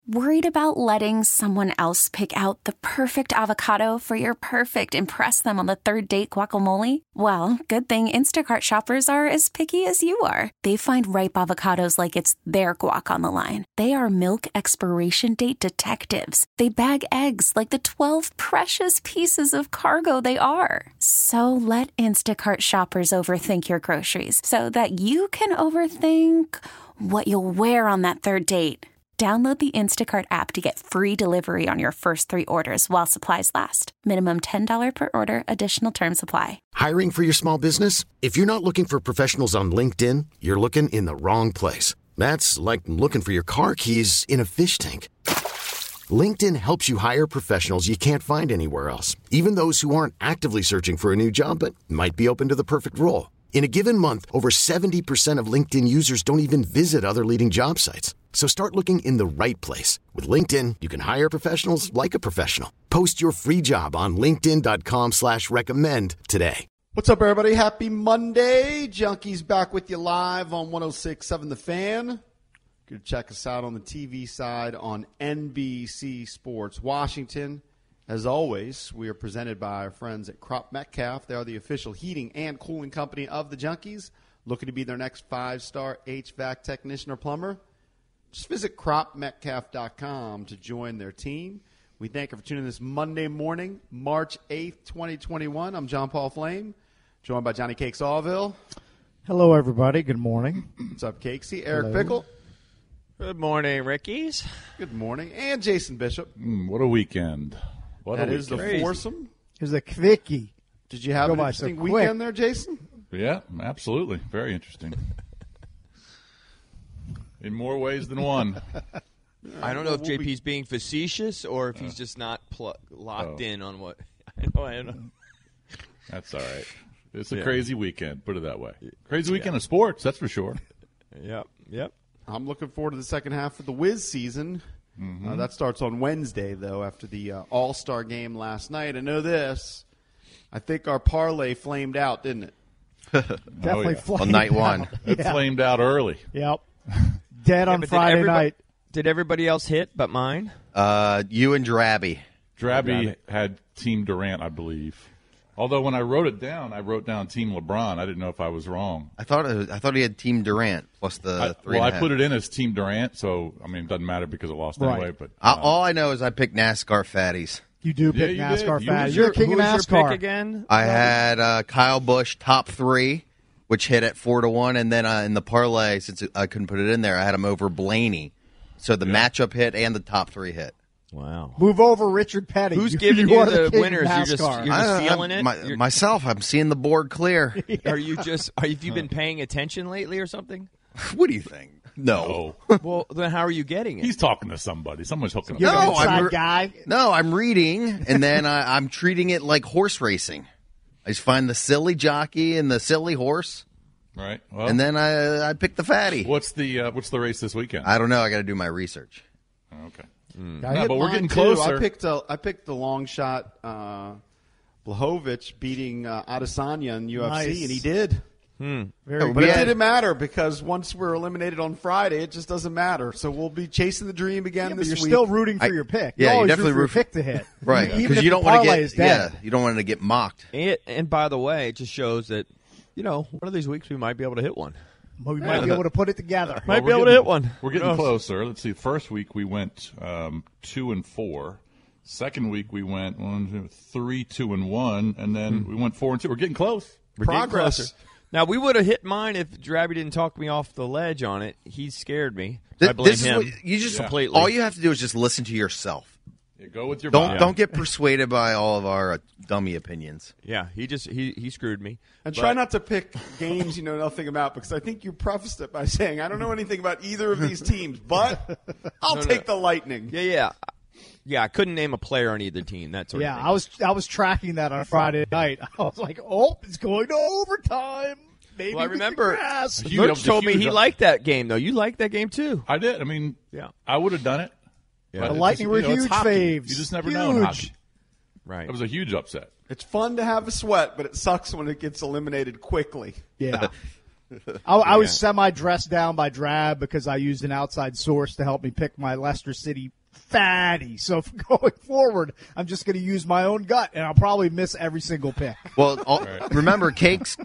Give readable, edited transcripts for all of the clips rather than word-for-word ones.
Worried about letting someone else pick out the perfect avocado for your perfect impress them on the third date guacamole? Well, good thing Instacart shoppers are as picky as you are. They find ripe avocados like it's their guac on the line. They are milk expiration date detectives. They bag eggs like the 12 precious pieces of cargo they are. So let Instacart shoppers overthink your groceries so that you can overthink what you'll wear on that third date. Download the Instacart app to get free delivery on your first 3 orders while supplies last. Minimum $10 per order. Additional terms apply. Hiring for your small business? If you're not looking for professionals on LinkedIn, you're looking in the wrong place. That's like looking for your car keys in a fish tank. LinkedIn helps you hire professionals you can't find anywhere else, even those who aren't actively searching for a new job but might be open to the perfect role. In a given month, over 70% of LinkedIn users don't even visit other leading job sites. So start looking in the right place. With LinkedIn, you can hire professionals like a professional. Post your free job on linkedin.com/recommend today. What's up, everybody? Happy Monday. Junkies back with you live on 106.7 The Fan. You can check us out on the TV side on NBC Sports Washington. As always, we are presented by our friends at Crop Metcalf. They are the official heating and cooling company of the Junkies. Looking to be their next 5-star HVAC technician or plumber? Just visit cropmetcalf.com to join their team. We thank you for tuning in this Monday morning, March 8th, 2021. I'm John Paul Flame, joined by Johnny Cakes Allville. Hello, everybody. Good morning. What's up, Cakesy? Eric Pickle. Good morning, Rickies. Good morning. And Jason Bishop. What a weekend. That is the foursome. It was a quickie. Did you have an interesting weekend there, Jason? Yeah, absolutely. Very interesting. In more ways than one. I don't know if JP's being facetious or if he's just not locked in on what. I know. That's all right. It's a crazy weekend, put it that way. Crazy weekend of sports, that's for sure. Yep. I'm looking forward to the second half of the Wiz season. That starts on Wednesday, though, after the All-Star game last night. I know this. I think our parlay flamed out, didn't it? Definitely flamed on night out. one. It flamed out early. Yep. Dead on Friday night. Did everybody else hit but mine? You and Drabby. Drabby had Team Durant, I believe. Although when I wrote it down, I wrote down Team LeBron. I didn't know if I was wrong. I thought he had Team Durant plus the 3.5. Well, I put it in as Team Durant, so I mean it doesn't matter because it lost anyway. But all I know is I picked NASCAR fatties. You do pick NASCAR fatties. You're the king of NASCAR. Your pick again? I had Kyle Busch top 3, which hit at 4-1, and then in the parlay, since I couldn't put it in there, I had him over Blaney. So the matchup hit and the top 3 hit. Wow. Move over Richard Petty. Who's giving you the winners? You're just feeling it? Myself, I'm seeing the board clear. Have you been paying attention lately or something? What do you think? No. Well, then how are you getting it? He's talking to somebody. Someone's hooking up. You're an inside guy. No, I'm reading, and then I'm treating it like horse racing. I just find the silly jockey and the silly horse. Right. Well, and then I pick the fatty. What's the race this weekend? I don't know. I got to do my research. Okay. No, but we're getting closer. I picked the long shot Blachowicz beating Adesanya in UFC, and he did. But it didn't matter because once we're eliminated on Friday, it just doesn't matter. So we'll be chasing the dream again this you're week. still rooting for your pick. Yeah, you definitely root for your pick to hit. Right, because you don't want to get you don't want to get mocked. And by the way, it just shows that one of these weeks we might be able to hit one. We might be able to put it together. Might be able to hit one. We're getting closer. Let's see. First week we went 2-4. Second week we went 3-2-1, and then we went 4-2. We're getting close. Progress. Now we would have hit mine if Drabby didn't talk me off the ledge on it. He scared me. I blame him. Completely. All you have to do is just listen to yourself. Yeah, go with your don't get persuaded by all of our dummy opinions. Yeah, he screwed me. And try not to pick games you know nothing about, because I think you prefaced it by saying, I don't know anything about either of these teams, but I'll take the Lightning. Yeah, I couldn't name a player on either team. That sort of thing. I was tracking that on Friday night. I was like, it's going to overtime. Maybe I remember Lurch told me he liked that game, though. You liked that game, too. I did. I mean, I would have done it. The Lightning were huge faves. You just never know in hockey. Right. It was a huge upset. It's fun to have a sweat, but it sucks when it gets eliminated quickly. Yeah. I was semi-dressed down by Drab because I used an outside source to help me pick my Leicester City fatty. So going forward, I'm just going to use my own gut, and I'll probably miss every single pick. Well, remember, Cakes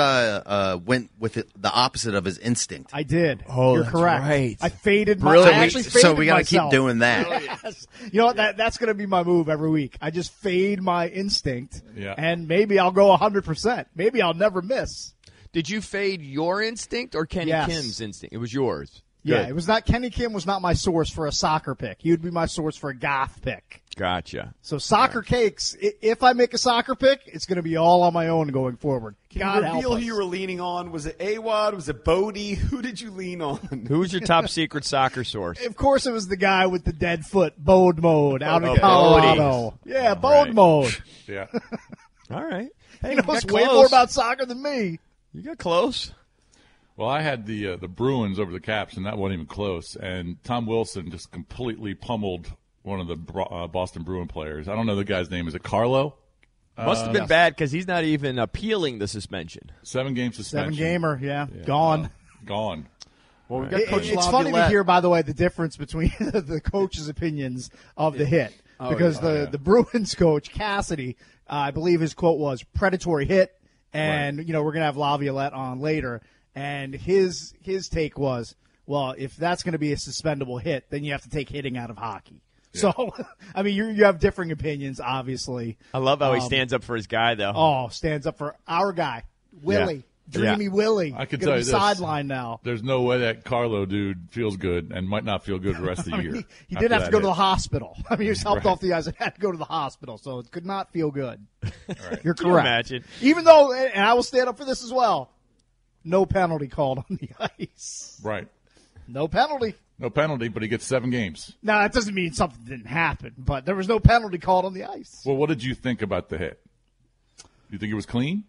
went with the opposite of his instinct. I did. Oh, You're that's correct. right. I faded Brilliant. I actually faded So we got to keep myself. doing that. Yes. You know what? That's going to be my move every week. I just fade my instinct, and maybe I'll go 100%. Maybe I'll never miss. Did you fade your instinct or Kenny Kim's instinct? It was yours. Yeah, Good. it was not. Kenny Kim was not my source for a soccer pick. He would be my source for a goth pick. Gotcha. So soccer cakes, if I make a soccer pick, it's going to be all on my own going forward. Can God you help reveal us. who you were leaning on? Was it Awad? Was it Bodie? Who did you lean on? Who was your top secret soccer source? Of course, it was the guy with the dead foot, Bode Mode, out in Oh, Colorado. Yeah, Bode Right. Mode. Yeah. All right. Hey, He you knows got way close. more about soccer than me. You got close. Well, I had the Bruins over the Caps, and that wasn't even close. And Tom Wilson just completely pummeled one of the Boston Bruin players. I don't know the guy's name. Is it Carlo? Must have been bad because he's not even appealing the suspension. 7-game suspension. 7-gamer, yeah. Gone. Gone. Well, we got Coach It's funny to Laviolette. hear, by the way, the difference between the coach's opinions of the hit. Because the Bruins coach, Cassidy, I believe his quote was, predatory hit, and, we're going to have Laviolette on later. And his take was, well, if that's going to be a suspendable hit, then you have to take hitting out of hockey. Yeah. So, I mean, you have differing opinions, obviously. I love how he stands up for his guy, though. Oh, stands up for our guy, Willie. Dreamy Willie. I can Gonna tell be you this. sidelined now. There's no way that Carlo dude feels good and might not feel good the rest of the year. He did have to after go that to the hit. hospital. I mean, he was helped Right. off the ice and had to go to the hospital, so it could not feel good. Right. You're Can you correct. imagine? Even though, and I will stand up for this as well, no penalty called on the ice. Right. No penalty. No penalty, but he gets 7 games. Now, that doesn't mean something didn't happen, but there was no penalty called on the ice. Well, what did you think about the hit? You think it was clean?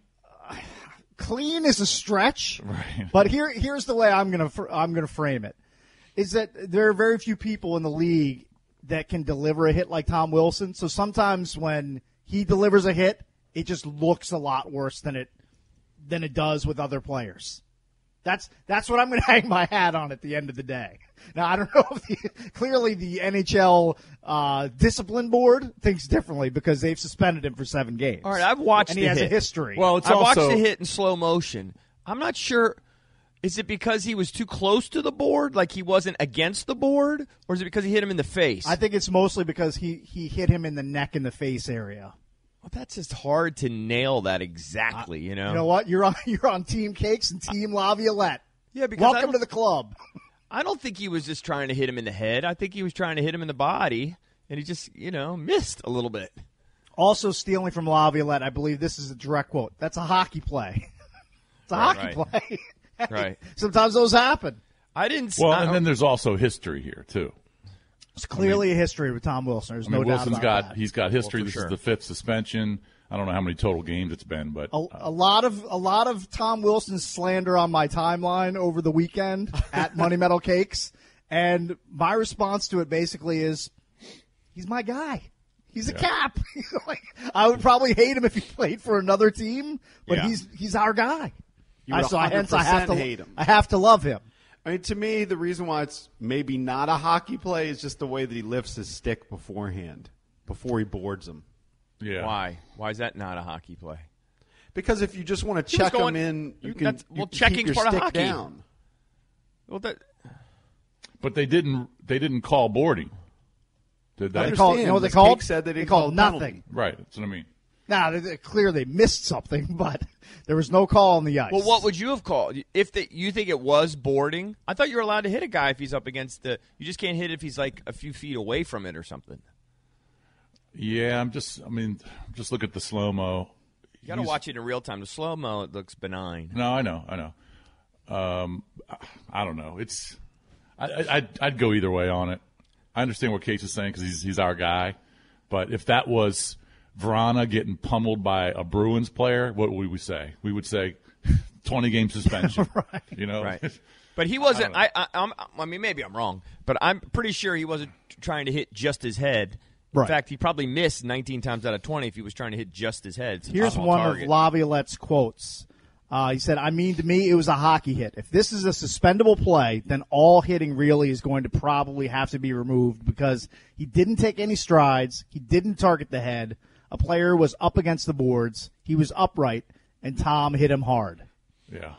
Clean is a stretch, Right. but here's the way I'm gonna frame it: is that there are very few people in the league that can deliver a hit like Tom Wilson. So sometimes when he delivers a hit, it just looks a lot worse than it does with other players. That's what I'm going to hang my hat on at the end of the day. Now, I don't know if clearly the NHL discipline board thinks differently because they've suspended him for 7 games. All right, I've watched and he the has hit. a history. Well, it's I watched also the hit in slow motion. I'm not sure. Is it because he was too close to the board, like he wasn't against the board, or is it because he hit him in the face? I think it's mostly because he hit him in the neck and the face area. Well, that's just hard to nail that exactly, you know? You know what? You're on Team Cakes and Team Laviolette. Yeah, because I Welcome don't- to the club. I don't think he was just trying to hit him in the head. I think he was trying to hit him in the body, and he just, missed a little bit. Also stealing from Laviolette, I believe this is a direct quote. That's a hockey play. It's a hockey play. Right. Sometimes those happen. I didn't. well, I and then there's also history here too. It's clearly a history with Tom Wilson. There's no doubt Wilson's about that. he's got history. for This sure. is the 5th suspension. I don't know how many total games it's been, but A lot of Tom Wilson's slander on my timeline over the weekend at Money Metal Cakes, and my response to it basically is, he's my guy. He's a cap. Like, I would probably hate him if he played for another team, but Yeah. he's our guy. You would So hence I 100% have to hate him. I have to love him. I mean, to me, the reason why it's maybe not a hockey play is just the way that he lifts his stick beforehand, before he boards him. yeah. Why? Why is that not a hockey play? Because if you just want to He was check going- him in, you can, that's- you well, can checking's keep your part of stick hockey. down. Well, that But they didn't call boarding. Did I they? They called, you know what they As called? Cake said they they didn't called call a nothing. Right. That's what I mean. Now, clearly they missed something, but there was no call on the ice. Well, what would you have called if you think it was boarding? I thought you were allowed to hit a guy if he's up against the. You just can't hit if he's like a few feet away from it or something. Yeah, just look at the slow mo. You got to watch it in real time. The slow mo, it looks benign. No, I know. I don't know. I'd go either way on it. I understand what Case is saying because he's our guy, but if that was Vrana getting pummeled by a Bruins player, what would we say? We would say 20-game suspension. Right. You know, Right. But he wasn't. I I mean, maybe I'm wrong, but I'm pretty sure he wasn't trying to hit just his head. In Right. fact, he probably missed 19 times out of 20 if he was trying to hit just his head. It's a Here's top-ball one target. of Laviolette's quotes. He said, to me, it was a hockey hit. If this is a suspendable play, then all hitting really is going to probably have to be removed because he didn't take any strides. He didn't target the head. A player was up against the boards. He was upright, and Tom hit him hard. Yeah.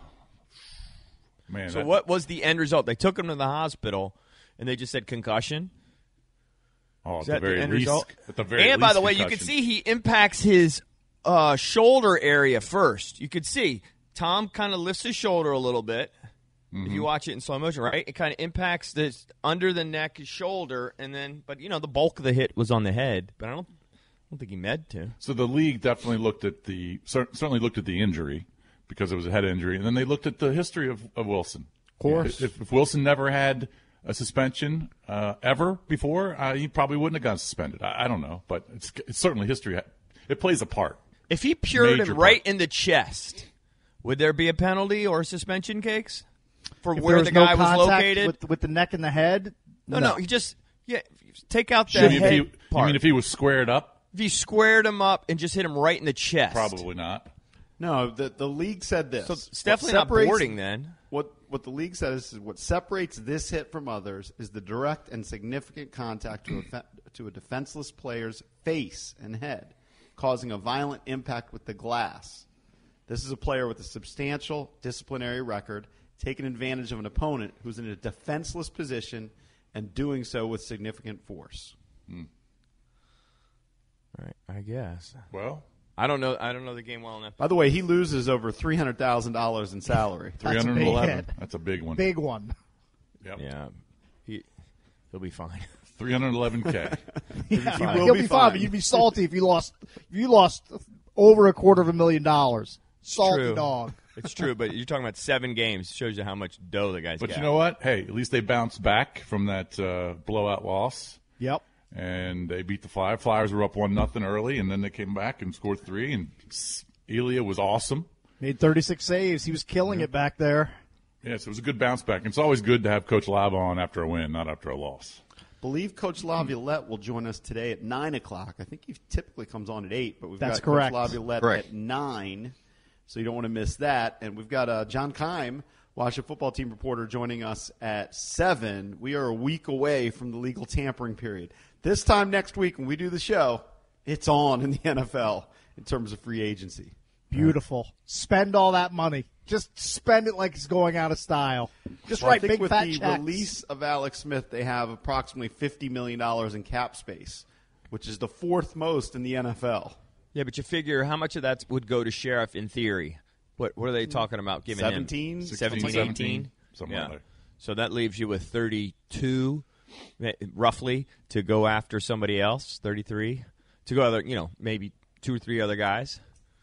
Man. So what was the end result? They took him to the hospital, and they just said concussion? Oh, Is that the end result? At the very and by least the way, you concussion. can see he impacts his shoulder area first. You could see Tom kind of lifts his shoulder a little bit. If you watch it in slow motion, right? It kind of impacts this under the neck, his shoulder, and then, but the bulk of the hit was on the head. But I don't think he meant to. So the league definitely certainly looked at the injury because it was a head injury, and then they looked at the history of Wilson. Of course. If Wilson never had a suspension ever before, he probably wouldn't have gotten suspended. I don't know, but it's certainly history. It plays a part. If he pured Major him right part. in the chest, would there be a penalty or suspension, Cakes? For If where there the no guy was contact located? with the neck and the head, No, he just take out You that mean, head you part. mean if he was squared up? If you squared him up and just hit him right in the chest. Probably not. No, the league said this. So it's definitely not boarding then. What the league says is what separates this hit from others is the direct and significant contact to a defenseless player's face and head, causing a violent impact with the glass. This is a player with a substantial disciplinary record, taking advantage of an opponent who's in a defenseless position and doing so with significant force. All right, I guess. Well, I don't know the game well enough. By the way, he loses over $300,000 in salary. That's a big 311. hit. That's a big one. big one. Yep. Yeah, he'll be fine. 311K. He'll be fine, but you'd be salty if you lost over $250,000. Salty True. dog. It's true, but you're talking about 7 games. Shows you how much dough the guy's But got. you know what? Hey, at least they bounced back from that blowout loss, Yep. and they beat the Flyers. Flyers were up 1-0 early, and then they came back and scored 3. And Elia was awesome. Made 36 saves. He was killing it back there. Yes, it was a good bounce back. And it's always good to have Coach Lava on after a win, not after a loss. Believe Coach Laviolette will join us today at 9 o'clock. I think he typically comes on at 8, but we've That's got correct. Coach Laviolette Correct. at 9, so you don't want to miss that. And we've got John Keim, Washington football team reporter, joining us at 7. We are a week away from the legal tampering period. This time next week when we do the show, it's on in the NFL in terms of free agency. Beautiful. Spend all that money. Just spend it like it's going out of style. Just Well, I write think big with fat the checks. release of Alex Smith, they have approximately $50 million in cap space, which is the 4th most in the NFL. Yeah, but you figure how much of that would go to Sheriff in theory? What are they talking about giving 17? him? 17, 18? Something like that. So that leaves you with 32, roughly, to go after somebody else. 33 to go other, maybe 2 or 3 other guys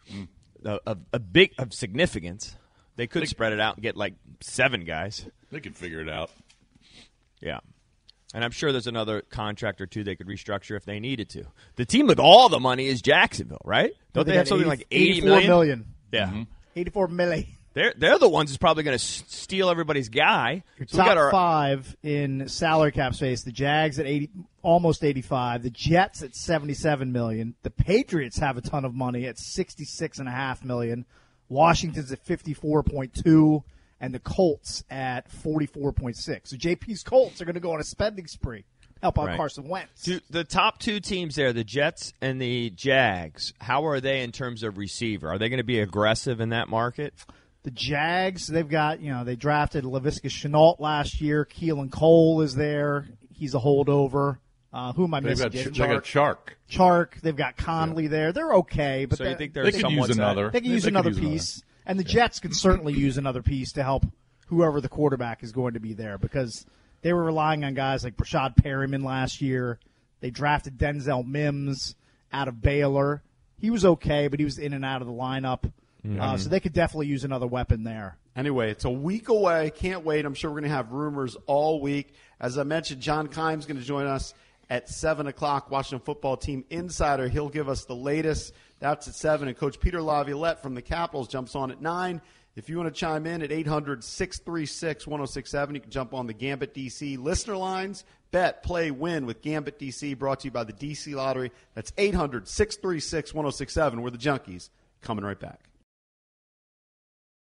of significance. They could spread it out and get like 7 guys. They can figure it out. Yeah. And I'm sure there's another contract or 2 they could restructure if they needed to. The team with all the money is Jacksonville, right? Don't they have something like 80 $84 million. Yeah. 84 million. They're the ones who's probably going to steal everybody's guy. Your So we top got our 5 in salary cap space. The Jags at 80, almost 85. The Jets at 77 million. The Patriots have a ton of money at 66.5 million. Washington's at 54.2, and the Colts at 44.6. So JP's Colts are going to go on a spending spree. Help out Right. Carson Wentz. The top 2 teams there, the Jets and the Jags, how are they in terms of receiver? Are they going to be aggressive in that market? The Jags, they've got, they drafted Laviska Shenault last year. Keelan Cole is there. He's a holdover. Who am I They missing? got Jason? Chark. Chark. They've got Conley there. They're okay, but So you think they're They could somewhat use set? another. they can use another piece. And the Jets could certainly use another piece to help whoever the quarterback is going to be there because they were relying on guys like Brashad Perryman last year. They drafted Denzel Mims out of Baylor. He was okay, but he was in and out of the lineup. So they could definitely use another weapon there. Anyway, it's a week away. Can't wait. I'm sure we're going to have rumors all week. As I mentioned, John Keim's going to join us at 7 o'clock, Washington Football Team Insider. He'll give us the latest. That's at 7. And Coach Peter Laviolette from the Capitals jumps on at 9. If you want to chime in at 800-636-1067, you can jump on the Gambit DC listener lines. Bet, play, win with Gambit DC, brought to you by the DC Lottery. That's 800-636-1067. We're the Junkies. Coming right back.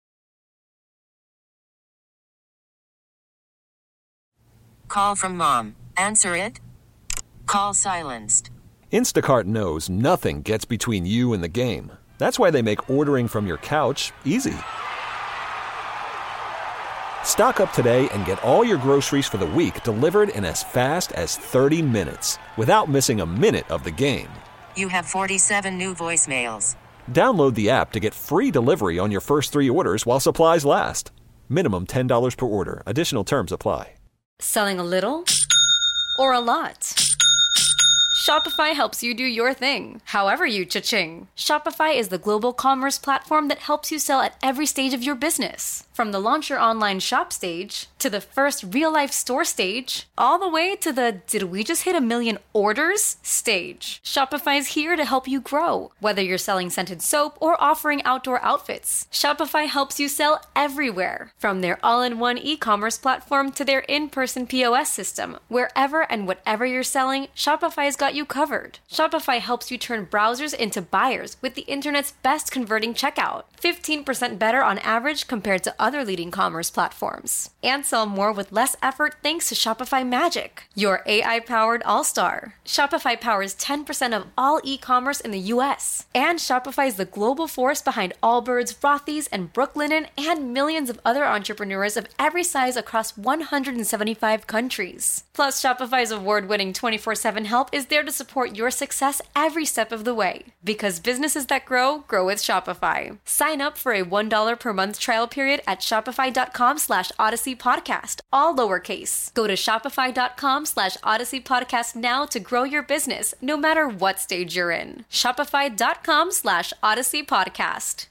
Call from mom. Answer it. Call silenced. Instacart knows nothing gets between you and the game. That's why they make ordering from your couch easy. Stock up today and get all your groceries for the week delivered in as fast as 30 minutes without missing a minute of the game. You have 47 new voicemails. Download the app to get free delivery on your first 3 orders while supplies last. Minimum $10 per order. Additional terms apply. Selling a little or a lot? Shopify helps you do your thing, however you cha-ching. Shopify is the global commerce platform that helps you sell at every stage of your business. From the launch your online shop stage, to the first real-life store stage, all the way to the did we just hit 1 million orders stage. Shopify's here to help you grow. Whether you're selling scented soap or offering outdoor outfits, Shopify helps you sell everywhere. From their all-in-one e-commerce platform to their in-person POS system, wherever and whatever you're selling, Shopify's got you covered. Shopify helps you turn browsers into buyers with the internet's best converting checkout. 15% better on average compared to other leading commerce platforms. And sell more with less effort thanks to Shopify Magic, your AI-powered all-star. Shopify powers 10% of all e-commerce in the U.S. And Shopify is the global force behind Allbirds, Rothy's, and Brooklinen, and millions of other entrepreneurs of every size across 175 countries. Plus, Shopify's award-winning 24/7 help is there to support your success every step of the way. Because businesses that grow, grow with Shopify. Sign up for a $1 per month trial period at shopify.com/Odyssey Podcast, all lowercase. Go to shopify.com/Odyssey Podcast now to grow your business, no matter what stage you're in. Shopify.com/Odyssey Podcast.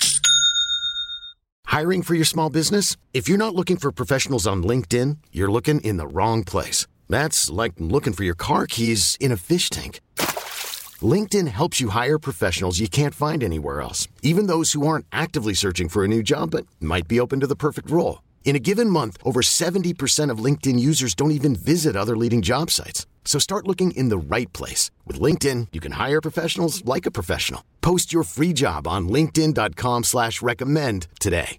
Hiring for your small business? If you're not looking for professionals on LinkedIn, you're looking in the wrong place. That's like looking for your car keys in a fish tank. LinkedIn helps you hire professionals you can't find anywhere else, even those who aren't actively searching for a new job but might be open to the perfect role. In a given month, over 70% of LinkedIn users don't even visit other leading job sites. So start looking in the right place. With LinkedIn, you can hire professionals like a professional. Post your free job on linkedin.com/recommend today.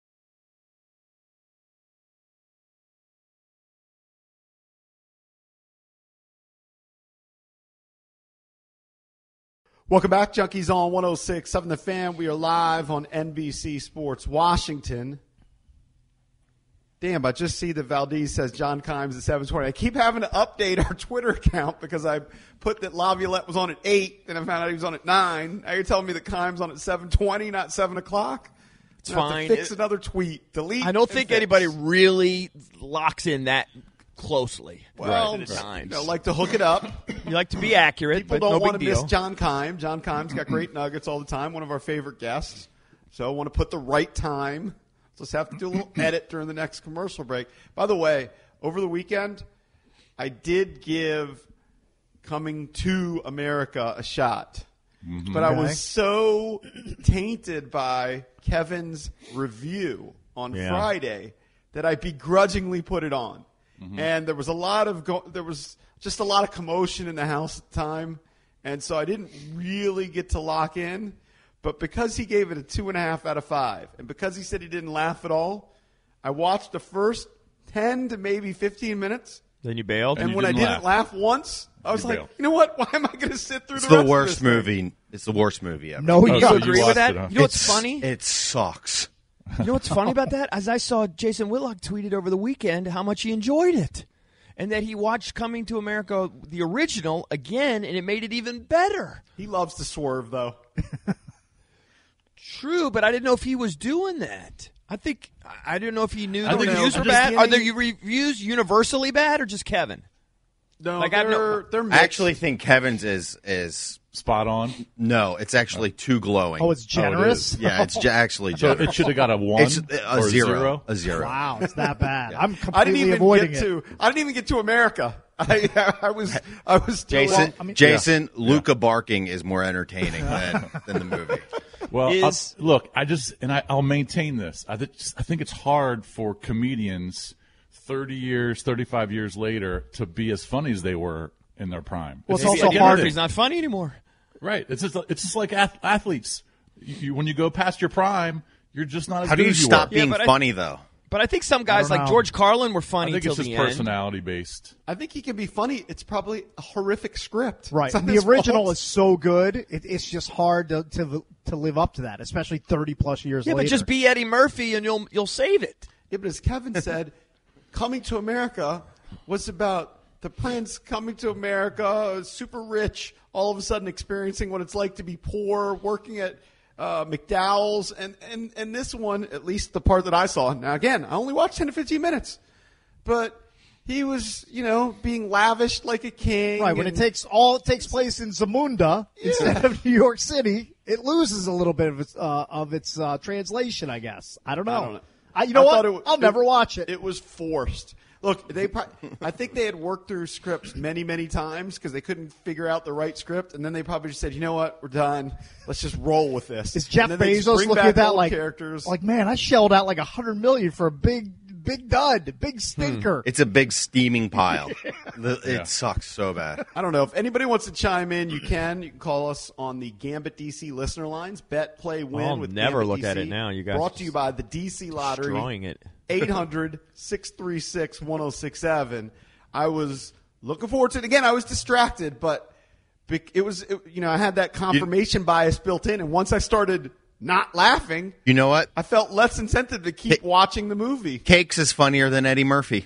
Welcome back, Junkies on 106.7 The Fan. We are live on NBC Sports Washington. Damn, I just see that Valdez says John Kimes at 7:20. I keep having to update our Twitter account because I put that Laviolette was on at 8, and I found out he was on at 9. Now you're telling me that Kimes on at 7:20, not 7 o'clock? It's fine. Fix another tweet. Delete. I don't think anybody really locks in that closely. Well, like to hook it up. You like to be accurate, People but don't no want big to deal. miss John Kimes. John Kimes got great nuggets all the time. One of our favorite guests. So I want to put the right time. Let's have to do a little edit during the next commercial break. By the way, over the weekend, I did give Coming to America a shot. Mm-hmm. But I was so tainted by Kevin's review on Friday that I begrudgingly put it on. Mm-hmm. And there was a lot of just a lot of commotion in the house at the time, and so I didn't really get to lock in. But because he gave it a 2.5 out of 5, and because he said he didn't laugh at all, I watched the first 10 to maybe 15 minutes. Then you bailed, and when I didn't laugh once, I was like, bailed. you know what? Why am I going to sit through It's the rest the worst of this movie. thing? It's the worst movie ever. No, you so agree you with that? watched it, huh? You know what's funny? It sucks. You know what's funny about that? As I saw Jason Whitlock tweeted over the weekend how much he enjoyed it. And that he watched Coming to America, the original, again, and it made it even better. He loves to swerve, though. True, but I didn't know if he was doing that. I didn't know if he knew the don't know. reviews were I'm bad. just Are the reviews universally bad or just Kevin? No, Like, I've they're I mixed. actually think Kevin's is Spot on. no. It's actually too glowing. Oh, it's generous? Yeah, it's actually So generous. it should have got a 1 It's or a a 0. A 0. Wow, it's that bad. I'm I didn't completely even avoiding get it. to. I didn't even get to America. I was still Jason, Luca barking is more entertaining than the movie. Well, I'll maintain this. I think it's hard for comedians 30 years, 35 years later to be as funny as they were in their prime. Well, it's Maybe also the hard. industry's not funny anymore. Right. It's just like athletes. When you go past your prime, you're just not as How do good you as you stop were. being but funny though? But I think some guys like George Carlin were funny I think till it's the just end. personality based. I think he can be funny. It's probably a horrific script. Right. It's not The his original fault. is so good, it's just hard to live up to that, especially 30-plus years Yeah, later. but just be Eddie Murphy and you'll save it. Yeah, but as Kevin said, Coming to America was about the prince coming to America, super rich, all of a sudden experiencing what it's like to be poor, working at McDowell's, and this one, at least the part that I saw. Now, again, I only watched 10 to 15 minutes, but he was, being lavished like a king. Right, when it takes place in Zamunda instead of New York City, it loses a little bit of its translation, I guess. I don't know. I'll never watch it. It was forced. Look, I think they had worked through scripts many, many times because they couldn't figure out the right script, and then they probably just said, "You know what? We're done. Let's just roll with this." Is Jeff And then they just Bezos bring looking back at that old characters? like, man, I shelled out like $100 million for a big dud, big stinker. It's a big steaming pile. It sucks so bad. I don't know. If anybody wants to chime in, you can. You can call us on the Gambit DC listener lines. Bet, play, win I'll with never Gambit look DC. at it now. You guys Brought to you by the DC Lottery. Destroying it. 800-636-1067. I was looking forward to it. Again, I was distracted, but I had that confirmation bias built in, and once I started not laughing, You know what? I felt less incentive to keep watching the movie. Cakes is funnier than Eddie Murphy.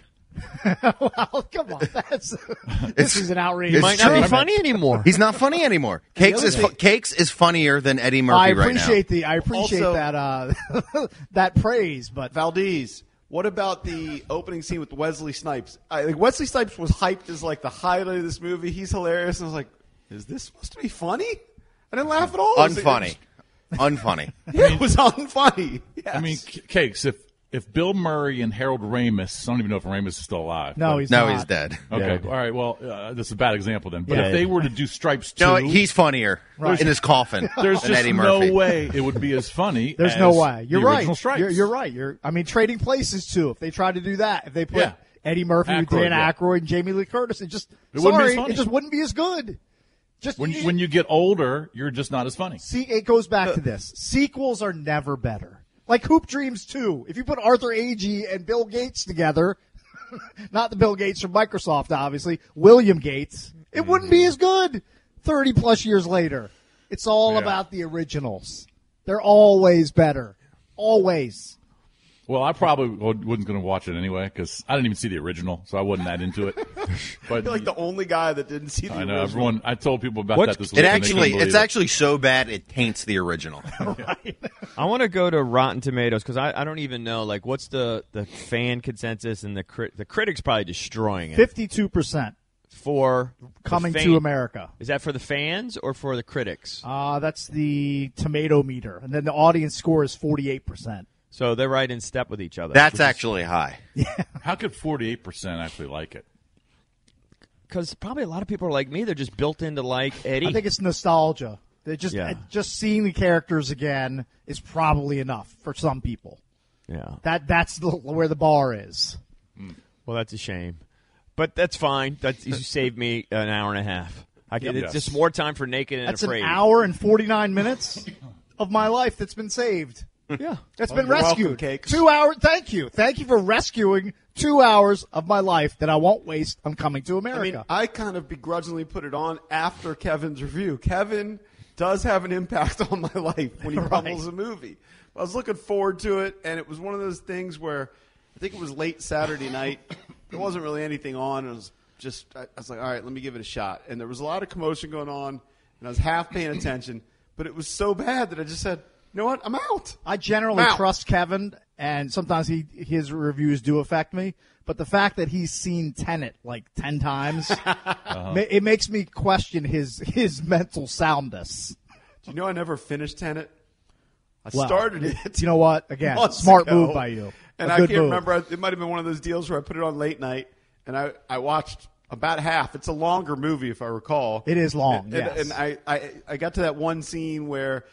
Well, come on, this is an outrage. It's Might not true. be funny anymore. He's not funny anymore. Cakes is funnier than Eddie Murphy I right now. appreciate Also- that that praise, but Valdez, what about the opening scene with Wesley Snipes? Wesley Snipes was hyped as like the highlight of this movie. He's hilarious. And I was like, is this supposed to be funny? I didn't laugh at all. Unfunny. Unfunny. It was unfunny. Yes. I mean, Cakes, if Bill Murray and Harold Ramis, I don't even know if Ramis is still alive. no, but- he's No, not. he's dead. Okay, Yeah. all right. Well, that's a bad example then. But Yeah. if they were to do Stripes 2, No, he's funnier in his coffin there's than just Eddie no Murphy. way it would be as funny. There's as no way. You're the right. original Stripes. You're right. Trading places too. If they tried to do that, if they put Yeah. Eddie Murphy with Aykroyd, Dan yeah. Aykroyd and Jamie Lee Curtis, it just wouldn't be as funny. it just wouldn't be as good. Just When you get older, you're just not as funny. see, it goes back to this. Sequels are never better. Like Hoop Dreams 2. If you put Arthur Agee and Bill Gates together, not the Bill Gates from Microsoft, obviously, William Gates, it wouldn't be as good 30-plus years later. It's all Yeah. about the originals. They're always better. Always. Well, I probably wasn't going to watch it anyway because I didn't even see the original, so I wasn't that into it. But I feel like the only guy that didn't see the I know original. everyone. I told people about What- that this week. and they couldn't believe It's it. actually so bad it taints the original. I want to go to Rotten Tomatoes because I don't even know what's the fan consensus and the critics probably destroying it 52% for coming the to fan- America. Is that for the fans or for the critics? That's the tomato meter. And then the audience score is 48%. So they're right in step with each other. That's actually high. How could 48% actually like it? Because probably a lot of people are like me. They're just built into like Eddie. I think it's nostalgia. They just seeing the characters again is probably enough for some people. yeah. That's where the bar is. Well, that's a shame, but that's fine. You saved me an hour and a half. It's Yes. just more time for Naked and That's Afraid. an hour and 49 minutes of my life that's been saved. Yeah. That's been you're rescued. welcome, Cakes. 2 hours. Thank you. Thank you for rescuing 2 hours of my life that I won't waste on Coming to I America. mean, I kind of begrudgingly put it on after Kevin's review. Kevin does have an impact on my life when he pummels a movie. I was looking forward to it, and it was one of those things where I think it was late Saturday night. There wasn't really anything on. It was just I was like, all right, let me give it a shot. And there was a lot of commotion going on, and I was half paying attention. But it was so bad that I just said, you know what, I'm out. I generally Wow. trust Kevin, and sometimes his reviews do affect me. But the fact that he's seen Tenet like 10 times, it makes me question his mental soundness. Do you know I never finished Tenet? I Well, started it. You know what? Again, months smart ago. move by you. And A I good can't move. remember. It might have been one of those deals where I put it on late night, and I watched about half. It's a longer movie, if I recall. It is long, And, yes. and I got to that one scene where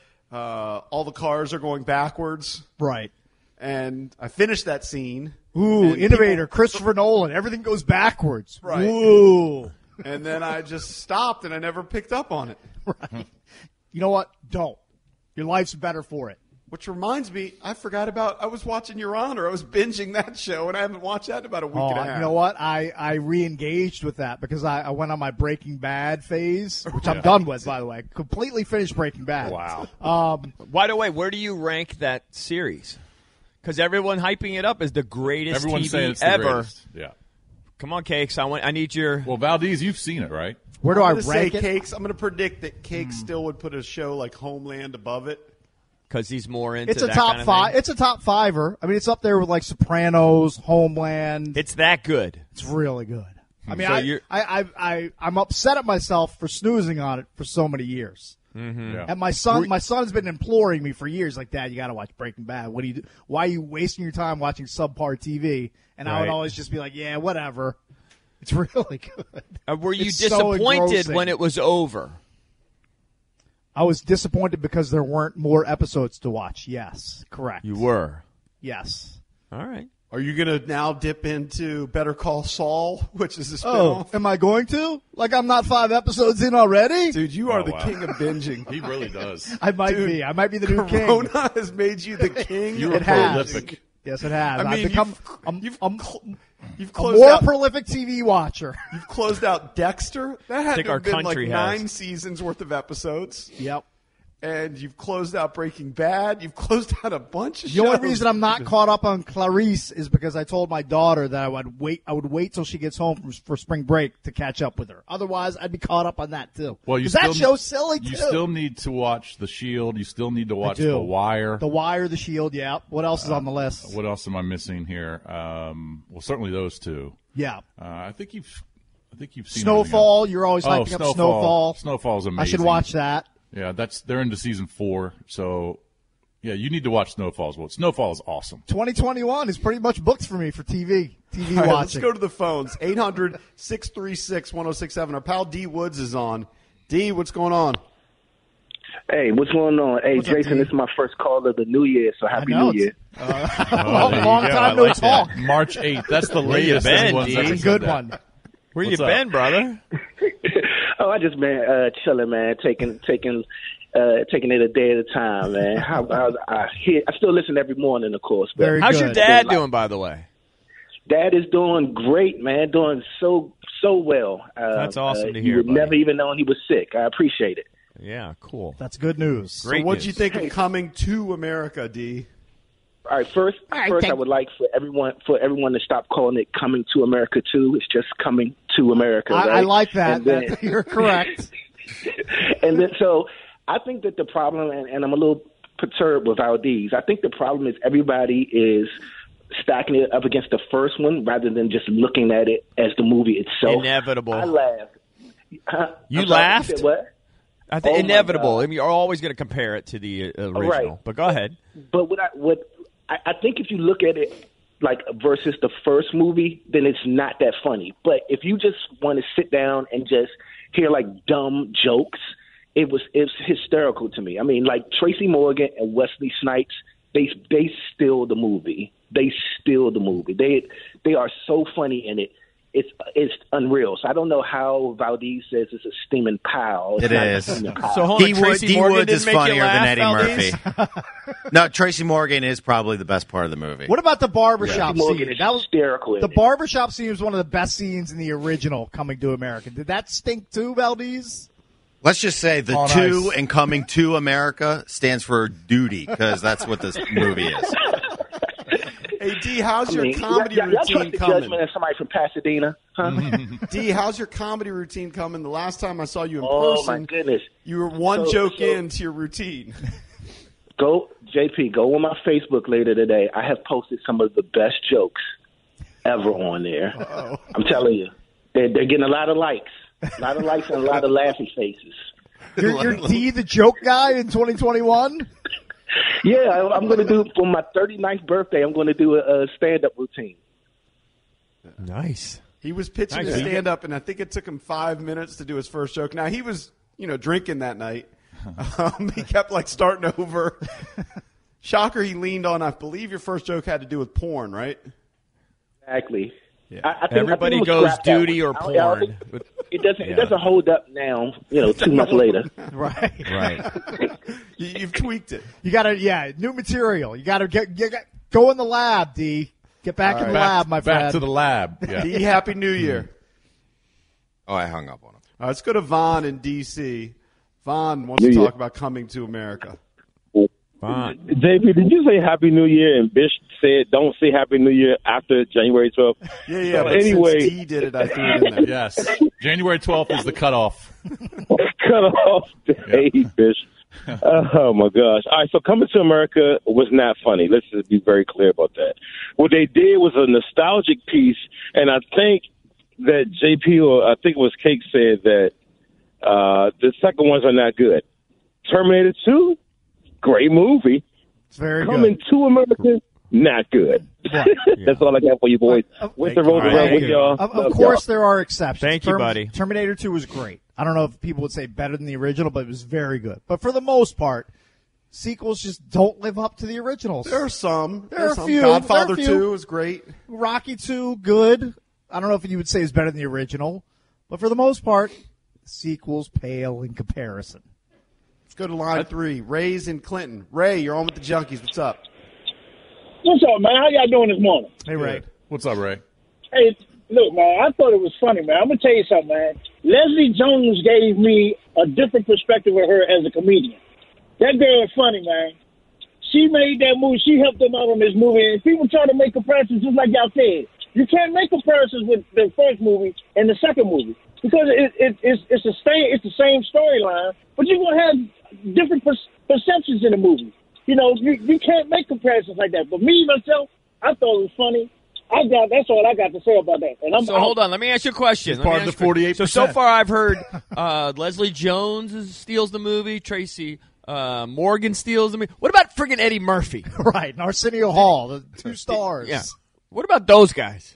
all the cars are going backwards, Right. and I finished that scene. Ooh, and innovator, people- Christopher Nolan. Everything goes backwards. Right. Ooh. And then I just stopped, and I never picked up on it. You know what? Don't. Your life's better for it. Which reminds me, I was watching Your Honor. I was binging that show, and I haven't watched that in about a week and a half. You know what? I re-engaged with that because I went on my Breaking Bad phase, which I'm done with, by the way. Completely finished Breaking Bad. Wow. By the way, where do you rank that series? Because everyone hyping it up as the greatest Everyone's TV saying it's ever. the greatest. Yeah. Come on, Cakes. I need your. Well, Valdez, you've seen it, right? Where do I rank rank it? Cakes. I'm going to predict that Cakes still would put a show like Homeland above it. Because he's more into It's a that top kind of five. thing? It's a top fiver. I mean, it's up there with like Sopranos, Homeland. It's that good. It's really good. I mean, So I'm upset at myself for snoozing on it for so many years. Mm-hmm. Yeah. And my son's been imploring me for years, like, Dad, you got to watch Breaking Bad. What do you do? Why are you wasting your time watching subpar TV? And I would Right. always just be like, yeah, whatever. It's really good. Were you It's so disappointed engrossing. when it was over? I was disappointed because there weren't more episodes to watch. Yes, correct. You were. Yes. All right. Are you going to now dip into Better Call Saul, which is a Oh, spinoff? am I going to? Like I'm not 5 episodes in already? Dude, you are Oh, the wow. king of binging. He really does. I might Dude, be. I might be the new king. Corona has made you the king. You're of It has. prolific. Yes, it has. I mean, I've become you've a closed more out. prolific TV watcher. You've closed out Dexter. That had think to our have been like country 9 has. seasons worth of episodes. Yep. And you've closed out Breaking Bad. You've closed out a bunch of The shows. only reason I'm not caught up on Clarice is because I told my daughter that I would wait till she gets home for spring break to catch up with her. Otherwise, I'd be caught up on that too. Well, you 'Cause that still- show's silly too. You still need to watch The Shield. You still need to watch do. The Wire. The Wire, The Shield. Yeah. What else is on the list? What else am I missing here? Well, certainly those two. Yeah. I think you've seen Snowfall. everything You're always else. hyping up Snowfall. Snowfall's amazing. I should watch that. Yeah, they're into season 4. So, yeah, you need to watch Snowfall as well. Snowfall is awesome. 2021 is pretty much booked for me for TV All right, let's watching. go to the phones. 800-636-1067. Our pal D Woods is on. D, what's going on? Hey, what's going on? Hey, What's up, Jason, D? this is my first call of the new year, so happy know, New Year. There you long go. time I no like that. talk. March 8th. That's the Where you latest. been, anyone's D? ever That's a said good that. one. Where What's you up? been, brother? Oh, I just been chilling, man, taking it a day at a time, man. I still listen every morning, of course. But Very How's good. your dad doing, by the way? Dad is doing great, man. Doing so well. That's awesome to You hear, would buddy. never even known he was sick. I appreciate it. Yeah, cool. That's good news. Great So what'd news. you think of Coming to America, D? All right, first, I would like for everyone to stop calling it Coming to America 2. It's just Coming to America. I right? like that. And then- You're correct. And then, so I think that the problem, and I'm a little perturbed with Valdez, I think the problem is everybody is stacking it up against the first one rather than just looking at it as the movie itself. Inevitable. I laughed. You I'm sorry, laughed? you said what? I think Oh, my inevitable. God. I mean, you're always going to compare it to the original. Right. But go ahead. But I think if you look at it like versus the first movie, then it's not that funny. But if you just want to sit down and just hear like dumb jokes, it's hysterical to me. I mean, like Tracy Morgan and Wesley Snipes, they steal the movie. They steal the movie. They are so funny in it. It's unreal. So I don't know how Valdez says it's a steaming pile. It's It not a is. steaming pile. So hold on, D Tracy Morgan Woods didn't is make you funnier laugh, than Eddie Valdez? Murphy. No, Tracy Morgan is probably the best part of the movie. What about the barbershop Tracy Morgan scene? is That was hysterical in the it. barbershop scene was one of the best scenes in the original Coming to America. Did that stink too, Valdez? Let's just say the On 2 ice. in Coming to America stands for duty, because that's what this movie is. Hey, D, how's your I mean, comedy y'all trust routine the coming? judgment of somebody from Pasadena, huh? D, how's your comedy routine coming? The last time I saw you in Oh, person, my goodness. you were one So- joke so- into your routine. Go on my Facebook later today. I have posted some of the best jokes ever on there. Uh-oh. I'm telling you. They're getting a lot of likes. A lot of likes and a lot of laughing faces. You're D, the joke guy in 2021? Yeah, I'm going to do, for my 39th birthday, I'm going to do a stand-up routine. Nice. He was pitching Nice. to stand up, and I think it took him 5 minutes to do his first joke. Now, he was, drinking that night. He kept, starting over. Shocker, he leaned on, I believe your first joke had to do with porn, right? Exactly. Yeah. I think Everybody I'm goes scrap that duty one. or I don't porn. it doesn't hold up now. 2 months later. Right. You've tweaked it. You got to, new material. You got to go in the lab, D. Get back in the lab, my friend. Back to the lab. Yeah. D, Happy New Year. Oh, I hung up on him. All right, let's go to Vaughn in D.C. Vaughn wants to talk about Coming to America. JP, did you say Happy New Year and Bish said don't say Happy New Year after January 12th? Yeah. So But anyway, since D did it, I threw it in there. Yes. January 12th is the cutoff. cut off day, Bish. Oh, my gosh. All right, so Coming to America was not funny. Let's just be very clear about that. What they did was a nostalgic piece, and I think that JP, or I think it was Cake, said that the second ones are not good. Terminator 2, great movie. It's very Coming good. to America, not good. Right. That's all I got for you, boys. Winter Roosevelt with y'all. Of course, there are exceptions. Thank you, buddy. Terminator 2 was great. I don't know if people would say better than the original, but it was very good. But for the most part, sequels just don't live up to the originals. There are some. There are some. a few. Godfather There are a few. 2 is great. Rocky 2, good. I don't know if you would say it's better than the original. But for the most part, sequels pale in comparison. Let's go to line 3. Ray's in Clinton. Ray, you're on with the Junkies. What's up? What's up, man? How y'all doing this morning? Hey, Ray. What's up, Ray? Hey, look, man, I thought it was funny, man. I'm going to tell you something, man. Leslie Jones gave me a different perspective of her as a comedian. That girl is funny, man. She made that movie. She helped them out on this movie. And people try to make comparisons just like y'all said. You can't make comparisons with the first movie and the second movie because it's the same storyline, but you're going to have different perceptions in the movie. You can't make comparisons like that. But me, myself, I thought it was funny. That's all I got to say about that. And hold on. Let me ask you a question. It's part of the 48%. So far I've heard Leslie Jones steals the movie. Tracy Morgan steals the movie. What about friggin' Eddie Murphy? Right. And Arsenio Hall, the 2 stars. Yeah. What about those guys?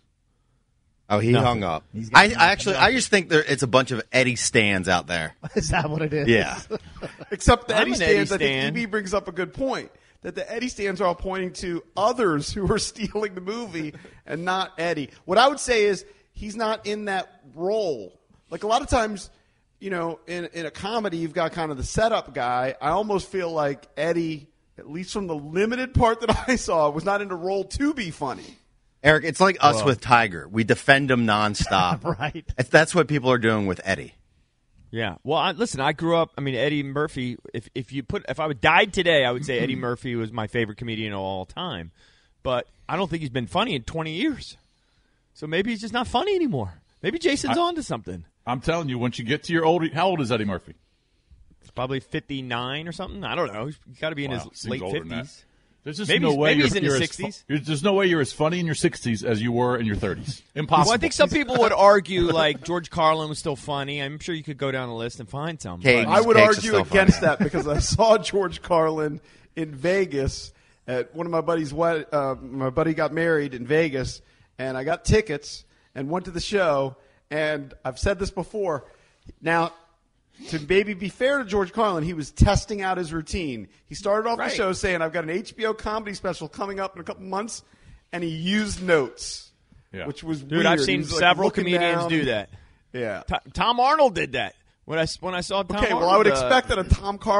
Oh, he hung up. I just think it's a bunch of Eddie stands out there. Is that what it is? Yeah. Except the I'm Eddie an stands, Eddie I think stan. EB brings up a good point, that the Eddie stands are all pointing to others who are stealing the movie and not Eddie. What I would say is he's not in that role. Like a lot of times, in a comedy, you've got kind of the setup guy. I almost feel like Eddie, at least from the limited part that I saw, was not in a role to be funny. Eric, it's like us with Tiger. We defend him nonstop. Right. That's what people are doing with Eddie. Yeah. Well, listen, I grew up. I mean, Eddie Murphy. If I died today, I would say Eddie Murphy was my favorite comedian of all time. But I don't think he's been funny in 20 years. So maybe he's just not funny anymore. Maybe Jason's on to something. I'm telling you, once you get to your old, how old is Eddie Murphy? He's probably 59 or something. I don't know. He's got to be in his Seems late older than that. 50s. There's just Maybe no way he's in you're his as 60s. There's no way you're as funny in your 60s as you were in your 30s. Impossible. Well, I think some people would argue like George Carlin was still funny. I'm sure you could go down the list and find some. I would argue against that because I saw George Carlin in Vegas at one of my buddy's my buddy got married in Vegas, and I got tickets and went to the show. And I've said this before. Now, to maybe be fair to George Carlin, he was testing out his routine. He started off the show saying, I've got an HBO comedy special coming up in a couple months, and he used notes, which was weird. I've seen He was, several looking comedians down. do that. Yeah. Tom Arnold did that. When I saw Tom Arnold. Well, I would expect that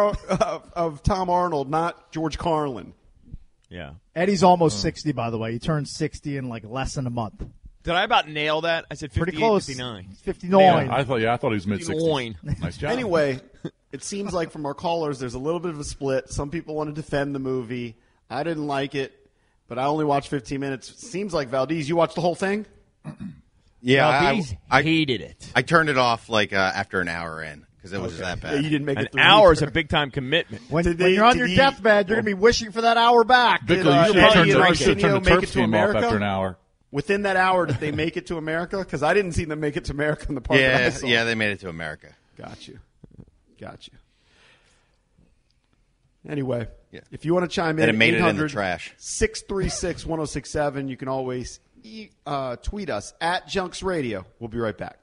of Tom Arnold, not George Carlin. Yeah. Eddie's almost 60, by the way. He turned 60 in like less than a month. Did I about nail that? I said 58, Pretty close. 59. 59. Yeah, I thought he was mid-60s. Nice job. Anyway, it seems like from our callers, there's a little bit of a split. Some people want to defend the movie. I didn't like it, but I only watched 15 minutes. It seems like Valdez, you watched the whole thing? Yeah, Valdez hated it. I turned it off like after an hour in because it was that bad. Yeah, you didn't make An it through hour is either. a big time commitment. When you're on your deathbed, you're going to be wishing for that hour back. Bickle, you should Eddie and turn Arsenio the make it turf to game off America? after an hour. Within that hour, did they make it to America? Because I didn't see them make it to America in the part that I saw. Yeah, they made it to America. Got you. Anyway, if you want to chime in, And it made it in the trash. 636-1067. You can always tweet us at Junks Radio. We'll be right back.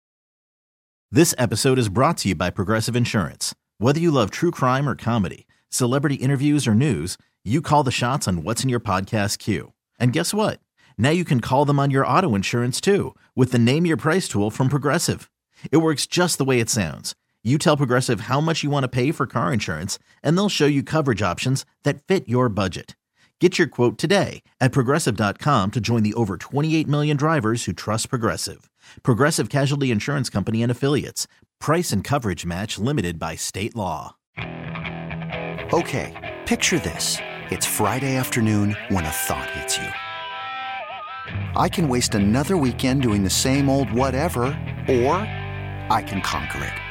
This episode is brought to you by Progressive Insurance. Whether you love true crime or comedy, Celebrity interviews or news, you call the shots on what's in your podcast queue. And guess what? Now you can call them on your auto insurance too with the Name Your Price tool from Progressive. It works just the way it sounds. You tell Progressive how much you want to pay for car insurance, and they'll show you coverage options that fit your budget. Get your quote today at Progressive.com to join the over 28 million drivers who trust Progressive. Progressive Casualty Insurance Company and Affiliates. Price and coverage match limited by state law. Okay, picture this. It's Friday afternoon when a thought hits you. I can waste another weekend doing the same old whatever, or I can conquer it.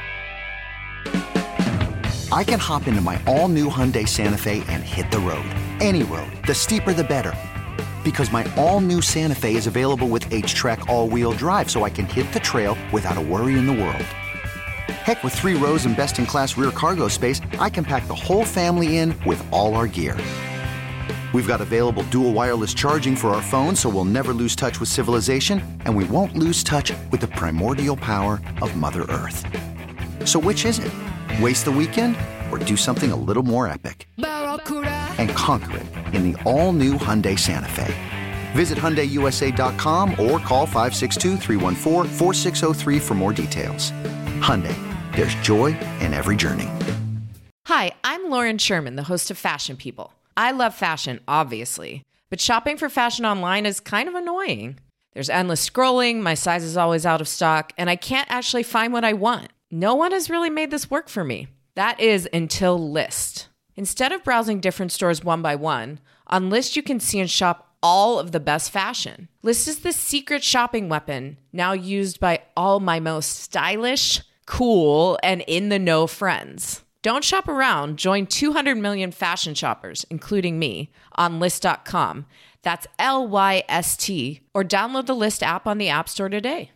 I can hop into my all-new Hyundai Santa Fe and hit the road. Any road. The steeper, the better. Because my all-new Santa Fe is available with H-Track all-wheel drive, so I can hit the trail without a worry in the world. Heck, with 3 rows and best-in-class rear cargo space, I can pack the whole family in with all our gear. We've got available dual wireless charging for our phones, so we'll never lose touch with civilization, and we won't lose touch with the primordial power of Mother Earth. So which is it? Waste the weekend or do something a little more epic? And conquer it in the all-new Hyundai Santa Fe. Visit HyundaiUSA.com or call 562-314-4603 for more details. Hyundai, there's joy in every journey. Hi, I'm Lauren Sherman, the host of Fashion People. I love fashion, obviously, but shopping for fashion online is kind of annoying. There's endless scrolling, my size is always out of stock, and I can't actually find what I want. No one has really made this work for me. That is until Lyst. Instead of browsing different stores one by one, on Lyst you can see and shop all of the best fashion. Lyst is the secret shopping weapon now used by all my most stylish, cool, and in-the-know friends. Don't shop around. Join 200 million fashion shoppers, including me, on Lyst.com. That's Lyst, or download the Lyst app on the App Store today.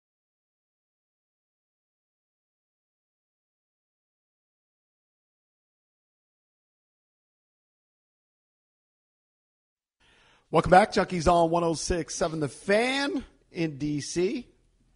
Welcome back. Junkies on 106.7 The Fan in D.C.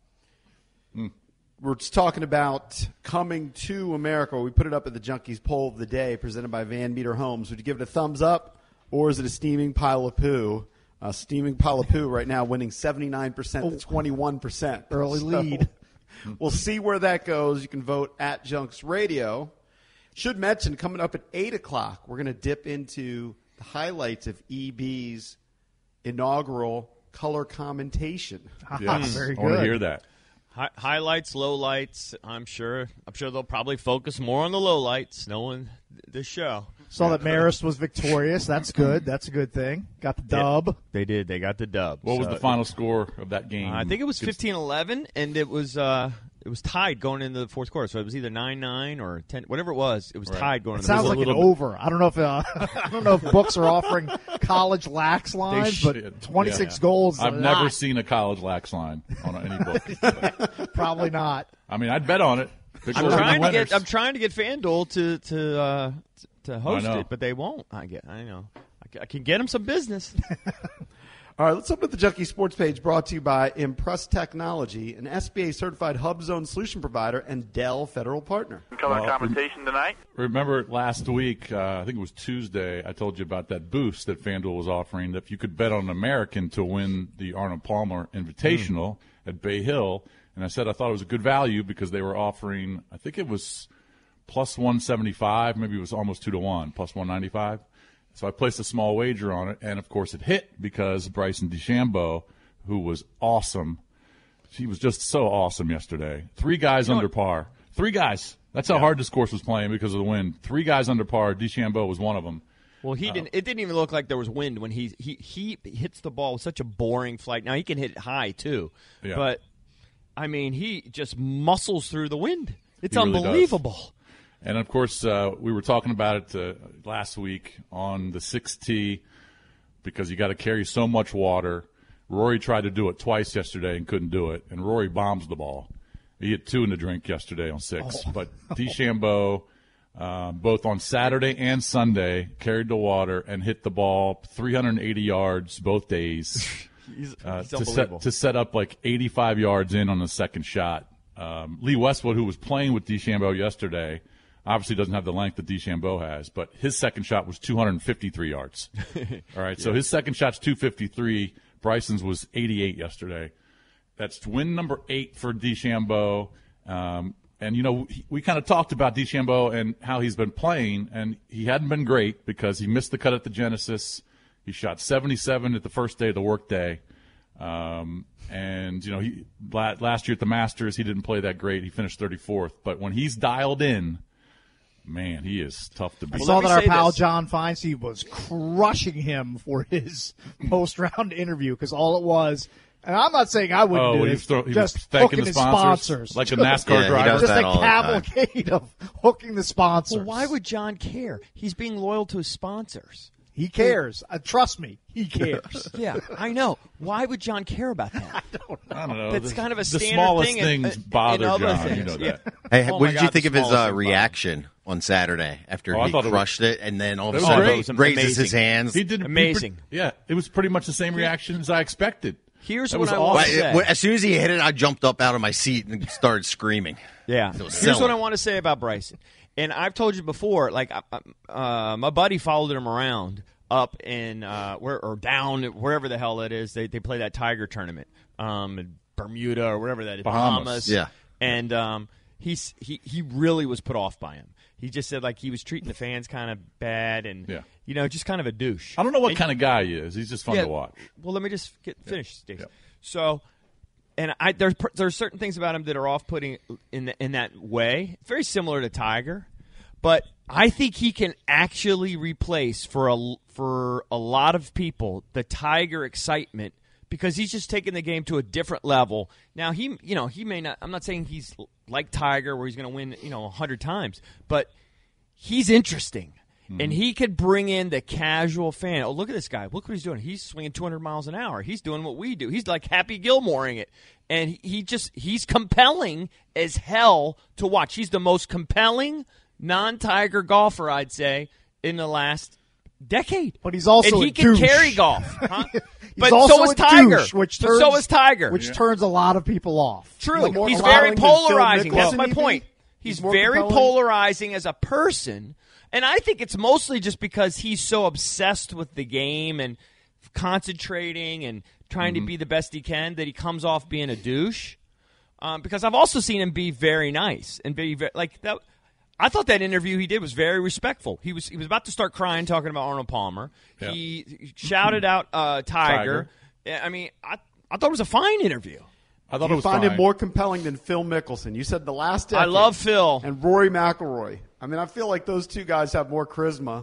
We're just talking about coming to America. We put it up at the Junkies poll of the day presented by Van Meter Homes. Would you give it a thumbs up or is it a steaming pile of poo? Steaming pile of poo right now winning 79% to 21%. Early lead. We'll see where that goes. You can vote at Junks Radio. Should mention coming up at 8 o'clock, we're going to dip into the highlights of EB's inaugural color commentation. Yes, very good. I want to hear that. Highlights, lowlights. I'm sure they'll probably focus more on the lowlights, knowing the show. Saw that Marist was victorious. That's good. That's a good thing. Got the dub. Yeah, they did. They got the dub. What was the final score of that game? I think it was 15-11, and it was tied going into the fourth quarter. So it was either 9-9 or 10, whatever it was. It was tied going into the fourth quarter. Sounds like an over. I don't know if books are offering college lax lines, but 26 goals. I've never seen a college lax line on any book. Probably not. I mean, I'd bet on it. I'm trying to get FanDuel to host it, but they won't. I know. I can get them some business. All right, let's open up the Junkie Sports page brought to you by Impress Technology, an SBA-certified hub zone solution provider and Dell Federal partner. Color commentation tonight. Remember last week, I think it was Tuesday, I told you about that boost that FanDuel was offering, that if you could bet on an American to win the Arnold Palmer Invitational at Bay Hill, and I said I thought it was a good value because they were offering, I think it was plus 175, maybe it was almost 2-1, plus 195. So I placed a small wager on it, and, of course, it hit because Bryson DeChambeau, who was awesome, he was just so awesome yesterday. 3 guys under par. 3 guys. That's how hard this course was playing because of the wind. 3 guys under par. DeChambeau was one of them. Well, it didn't even look like there was wind when he hits the ball with such a boring flight. Now, he can hit it high, too. Yeah. But, I mean, he just muscles through the wind. It's unbelievable. Really. And, of course, we were talking about it last week on the 6th tee because you got to carry so much water. Rory tried to do it twice yesterday and couldn't do it, and Rory bombs the ball. He hit 2 in the drink yesterday on 6. But DeChambeau, both on Saturday and Sunday, carried the water and hit the ball 380 yards both days he's unbelievable. to set up like 85 yards in on the second shot. Lee Westwood, who was playing with DeChambeau yesterday, Obviously doesn't have the length that DeChambeau has, but his second shot was 253 yards. All right, so his second shot's 253. Bryson's was 88 yesterday. That's win number 8 for DeChambeau. And, you know, we kind of talked about DeChambeau and how he's been playing, and he hadn't been great because he missed the cut at the Genesis. He shot 77 at the first day of the workday. And, you know, last year at the Masters, he didn't play that great. He finished 34th. But when he's dialed in, man, he is tough to beat. I saw that our pal John Feinstein was crushing him for his post-round interview because all it was – and I'm not saying I wouldn't do this. He just was thanking hooking the his sponsors, like a NASCAR driver. Just a cavalcade of hooking the sponsors. Well, why would John care? He's being loyal to his sponsors. He cares. Trust me, he cares. Yeah, I know. Why would John care about that? I don't know. That's kind of a standard smallest thing. Things bother John. Things. You know that. Hey, Oh what my did you God, think of the his smallest reaction on Saturday after I he thought crushed it and then all of a It was sudden great. raises his hands? He did amazing. It was pretty much the same reaction as I expected. Here's That what was I want to awesome. say. As soon as he hit it, I jumped up out of my seat and started screaming. Yeah. It was Here's selling. what I want to say about Bryson. And I've told you before, like my buddy followed him around up in or down wherever the hell it is. They play that Tiger tournament in Bermuda or wherever that is. Bahamas. Yeah. And he really was put off by him. He just said like he was treating the fans kind of bad and you know, just kind of a douche. I don't know what kind of guy he is. He's just fun to watch. Well, let me just finish, Steve. So, and there's certain things about him that are off-putting in that way. Very similar to Tiger, but I think he can actually replace for a lot of people the Tiger excitement because he's just taking the game to a different level. Now he may not. I'm not saying he's like Tiger where he's going to win 100 times, but he's interesting. And he could bring in the casual fan. Oh, look at this guy. Look what he's doing. He's swinging 200 miles an hour. He's doing what we do. He's like Happy Gilmoreing it. And he's compelling as hell to watch. He's the most compelling non-Tiger golfer, I'd say, in the last decade. But he's also and he a can douche. carry golf. Huh? But so also is a Tiger. douche, So is Tiger. Which turns a lot of people off. True. Like, He's allowing very than Phil polarizing. That's Mickelson, my maybe? point. He's more very compelling? polarizing as a person. And I think it's mostly just because he's so obsessed with the game and concentrating and trying to be the best he can that he comes off being a douche. Because I've also seen him be very nice and be very, like that. I thought that interview he did was very respectful. He was about to start crying talking about Arnold Palmer. Yeah. He shouted out Tiger. I mean, I thought it was a fine interview. I thought you it was find fine. it more compelling than Phil Mickelson. You said the last decade. I love Phil. And Rory McIlroy. I mean, I feel like those two guys have more charisma.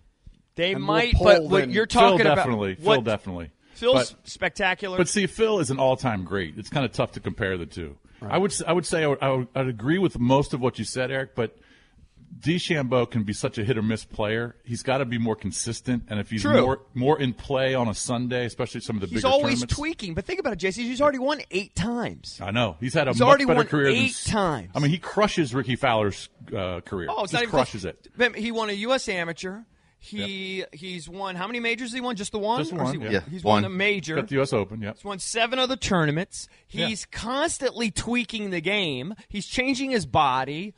They and more might, pull but what than- you're talking Phil about. definitely. What, Phil definitely. Phil's spectacular. But see, Phil is an all-time great. It's kind of tough to compare the two. Right. I would say I'd agree with most of what you said, Eric, but DeChambeau can be such a hit-or-miss player. He's got to be more consistent, and if he's more in play on a Sunday, especially some of the bigger tournaments. He's always tournaments. tweaking. But think about it, Jason. He's already won 8 times. I know. He's had a much already better won career 8 times. I mean, he crushes Ricky Fowler's career. Oh, it's Just not even crushes it. He won a U.S. Amateur. He's won how many majors? Has he won just the one? Just one. He's won a major. Got the U.S. Open. Yeah. He's won 7 other tournaments. He's constantly tweaking the game. He's changing his body.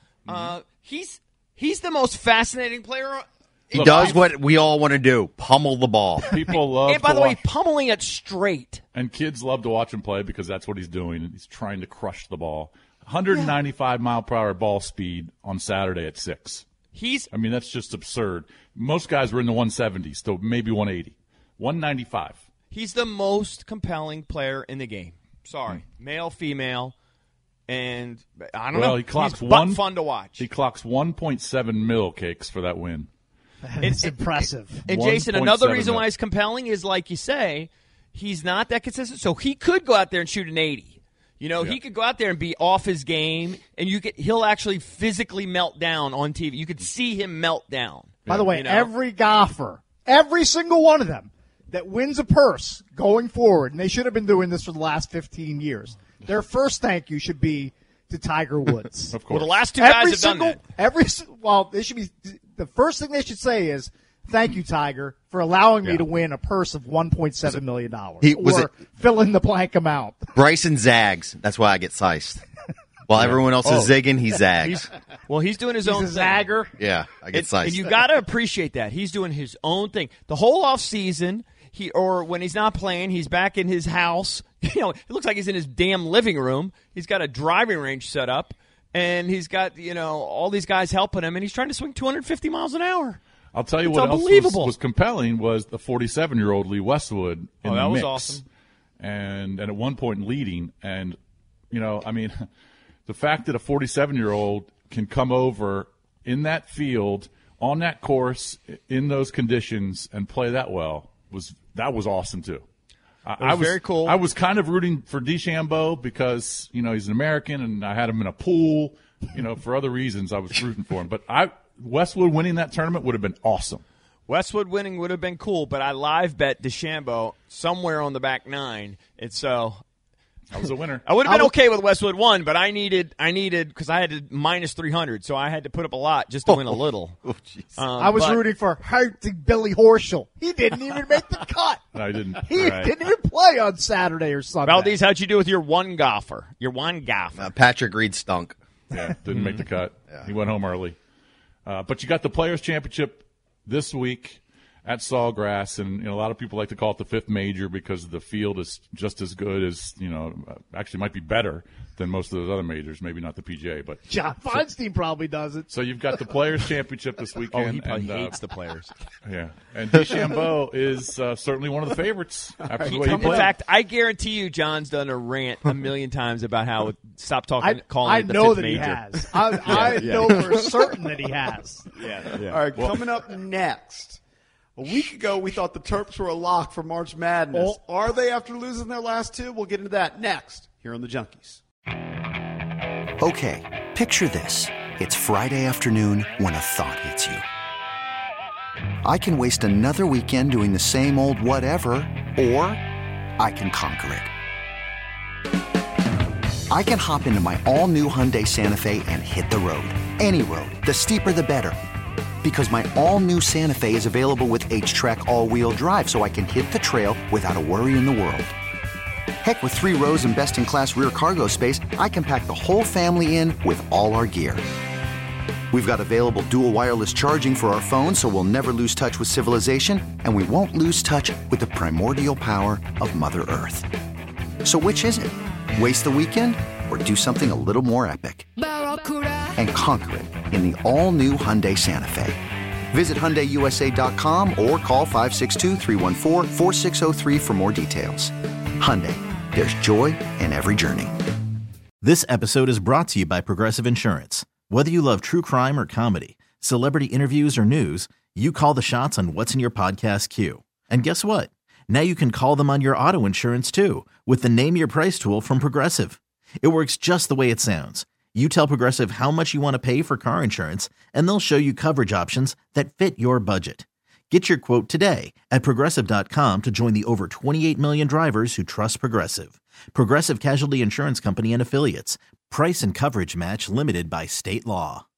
He's the most fascinating player. He does what we all want to do: pummel the ball. People love. And by to the way, watch. pummeling it straight. And kids love to watch him play because that's what he's doing. He's trying to crush the ball. 195 mile per hour ball speed on Saturday at 6. I mean, that's just absurd. Most guys were in the 170s, so maybe 180. 195. He's the most compelling player in the game. Sorry. Male, female, and I don't know. Well, he clocks He's fun to watch. He clocks 1.7 mil cakes for that win. It's impressive. And Jason, another 1.7 reason mil. why he's compelling is, like you say, he's not that consistent. So he could go out there and shoot an 80. He could go out there and be off his game, and he'll actually physically melt down on TV. You could see him melt down. By the way, every golfer, every single one of them that wins a purse going forward, and they should have been doing this for the last 15 years, their first thank you should be to Tiger Woods. Of course. Well, the last 2 guys have done that. They should be. The first thing they should say is, "Thank you, Tiger, for allowing me to win a purse of $1.7 million." Was it fill in the blank amount. Bryson Zags. That's why I get sized. While everyone else is zigging, he zags. He's doing his own a thing. zagger. Yeah, I get sized. And you got to appreciate that. He's doing his own thing. The whole off season, or when he's not playing, he's back in his house. It looks like he's in his damn living room. He's got a driving range set up, and he's got, all these guys helping him, and he's trying to swing 250 miles an hour. I'll tell you It's what else unbelievable. was compelling was the 47-year-old Lee Westwood in the that was mix. awesome. And at one point leading. And, the fact that a 47-year-old can come over in that field, on that course, in those conditions, and play that well was awesome, too. It was very cool. I was kind of rooting for DeChambeau because, he's an American, and I had him in a pool. For other reasons, I was rooting for him. But Westwood winning that tournament would have been awesome. Westwood winning would have been cool, but I live bet DeChambeau somewhere on the back nine. And so I was a winner. I would have been okay with Westwood 1, but I needed because I had to minus 300, so I had to put up a lot just to win a little. I was rooting for Billy Horschel. He didn't even make the cut. No, I didn't. He didn't even play on Saturday or Sunday. Valdez, how'd you do with your one golfer? Patrick Reed stunk. Yeah, didn't make the cut. Yeah. He went home early. But you got the Players' Championship this week at Sawgrass, and a lot of people like to call it the fifth major because the field is just as good as, actually might be better than most of those other majors, maybe not the PGA. But John Feinstein probably does it. So you've got the Players' Championship this weekend. He probably hates the Players. Yeah, and DeChambeau is certainly one of the favorites after the way he played. In fact, I guarantee you John's done a rant a million times about how stop talking, calling it the know fifth that major. He has. I know for certain that he has. Yeah. All right, coming up next. A week ago, we thought the Terps were a lock for March Madness. Are they after losing their last two? We'll get into that next here on The Junkies. Okay, picture this. It's Friday afternoon when a thought hits you. I can waste another weekend doing the same old whatever, or I can conquer it. I can hop into my all-new Hyundai Santa Fe and hit the road. Any road. The steeper, the better. Because my all-new Santa Fe is available with H-Track all-wheel drive, so I can hit the trail without a worry in the world. Heck, with 3 rows and best-in-class rear cargo space, I can pack the whole family in with all our gear. We've got available dual wireless charging for our phones, so we'll never lose touch with civilization, and we won't lose touch with the primordial power of Mother Earth. So which is it? Waste the weekend or do something a little more epic? And conquer it in the all-new Hyundai Santa Fe. Visit HyundaiUSA.com or call 562-314-4603 for more details. Hyundai, there's joy in every journey. This episode is brought to you by Progressive Insurance. Whether you love true crime or comedy, celebrity interviews or news, you call the shots on what's in your podcast queue. And guess what? Now you can call them on your auto insurance too with the Name Your Price tool from Progressive. It works just the way it sounds. You tell Progressive how much you want to pay for car insurance, and they'll show you coverage options that fit your budget. Get your quote today at Progressive.com to join the over 28 million drivers who trust Progressive. Progressive Casualty Insurance Company and Affiliates. Price and coverage match limited by state law.